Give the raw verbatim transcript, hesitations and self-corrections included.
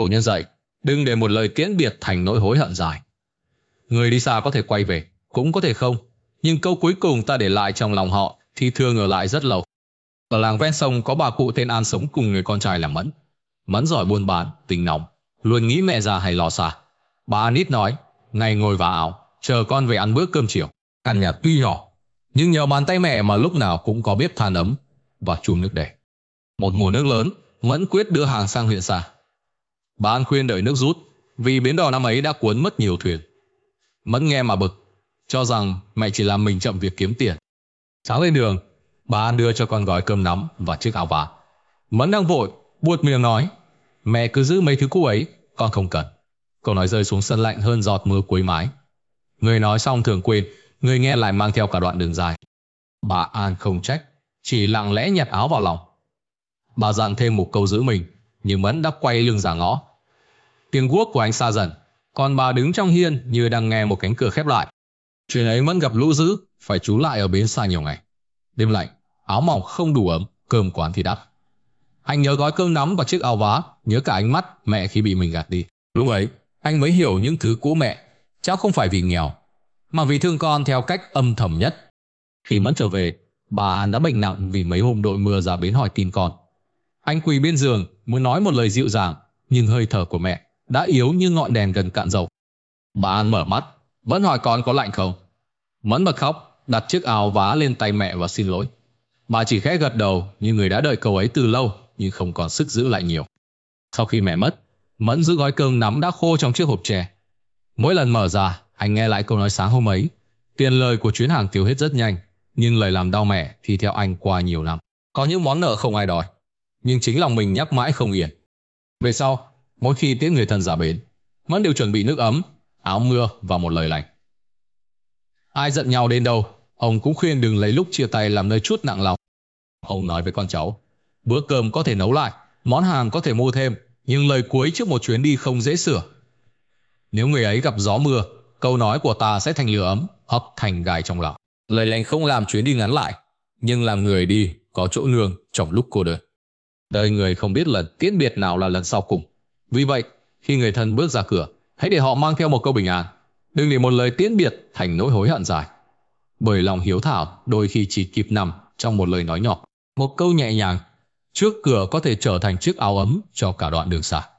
cổ nhân dạy, đừng để một lời tiễn biệt thành nỗi hối hận dài. Người đi xa có thể quay về, cũng có thể không, nhưng câu cuối cùng ta để lại trong lòng họ thì thường ở lại rất lâu. Ở làng ven sông có bà cụ tên An sống cùng người con trai là Mẫn. Mẫn giỏi buôn bán, tính nóng, luôn nghĩ mẹ già hay lo xa. Bà An ít nói, ngày ngồi vá áo, chờ con về ăn bữa cơm chiều. Căn nhà tuy nhỏ, nhưng nhờ bàn tay mẹ mà lúc nào cũng có bếp than ấm và chum nước để. Một mùa nước lớn, Mẫn quyết đưa hàng sang huyện xa. Bà An khuyên đợi nước rút, vì bến đò năm ấy đã cuốn mất nhiều thuyền. Mẫn nghe mà bực, cho rằng mẹ chỉ làm mình chậm việc kiếm tiền. Sáng lên đường, bà An đưa cho con gói cơm nắm và chiếc áo vá. Mẫn đang vội, buột miệng nói, mẹ cứ giữ mấy thứ cũ ấy, con không cần. Câu nói rơi xuống sân lạnh hơn giọt mưa cuối mái. Người nói xong thường quên, người nghe lại mang theo cả đoạn đường dài. Bà An không trách, chỉ lặng lẽ nhặt áo vào lòng. Bà dặn thêm một câu giữ mình, nhưng Mẫn đã quay lưng ra ngõ. Tiếng guốc của anh xa dần, còn bà đứng trong hiên như đang nghe một cánh cửa khép lại. Chuyện ấy Mẫn gặp lũ dữ, phải trú lại ở bến xa nhiều ngày. Đêm lạnh, áo mỏng không đủ ấm, cơm quán thì đắt. Anh nhớ gói cơm nắm và chiếc áo vá, nhớ cả ánh mắt mẹ khi bị mình gạt đi. Lúc ấy, anh mới hiểu những thứ cũ mẹ, chắc không phải vì nghèo, mà vì thương con theo cách âm thầm nhất. Khi Mẫn trở về, bà An đã bệnh nặng vì mấy hôm đội mưa ra bến hỏi tin con. Anh quỳ bên giường, muốn nói một lời dịu dàng, nhưng hơi thở của mẹ đã yếu như ngọn đèn gần cạn dầu. Bà An mở mắt, vẫn hỏi con có lạnh không. Mẫn bật khóc, đặt chiếc áo vá lên tay mẹ và xin lỗi. Bà chỉ khẽ gật đầu như người đã đợi câu ấy từ lâu, nhưng không còn sức giữ lại nhiều. Sau khi mẹ mất, Mẫn giữ gói cơm nắm đã khô trong chiếc hộp tre. Mỗi lần mở ra, anh nghe lại câu nói sáng hôm ấy. Tiền lời của chuyến hàng tiêu hết rất nhanh, nhưng lời làm đau mẹ thì theo anh qua nhiều năm. Có những món nợ không ai đòi, nhưng chính lòng mình nhắc mãi không yên. Về sau, mỗi khi tiễn người thân ra bến, Mẫn đều chuẩn bị nước ấm, áo mưa và một lời lành. Ai giận nhau đến đâu, ông cũng khuyên đừng lấy lúc chia tay làm nơi trút nặng lòng. Ông nói với con cháu, bữa cơm có thể nấu lại, món hàng có thể mua thêm, nhưng lời cuối trước một chuyến đi không dễ sửa. Nếu người ấy gặp gió mưa, câu nói của ta sẽ thành lửa ấm, hấp thành gai trong lòng. Lời lành không làm chuyến đi ngắn lại, nhưng làm người đi có chỗ nương trong lúc cô đơn. Đời người không biết lần tiễn biệt nào là lần sau cùng. Vì vậy, khi người thân bước ra cửa, hãy để họ mang theo một câu bình an. Đừng để một lời tiễn biệt thành nỗi hối hận dài. Bởi lòng hiếu thảo đôi khi chỉ kịp nằm trong một lời nói nhỏ, một câu nhẹ nhàng trước cửa có thể trở thành chiếc áo ấm cho cả đoạn đường xa.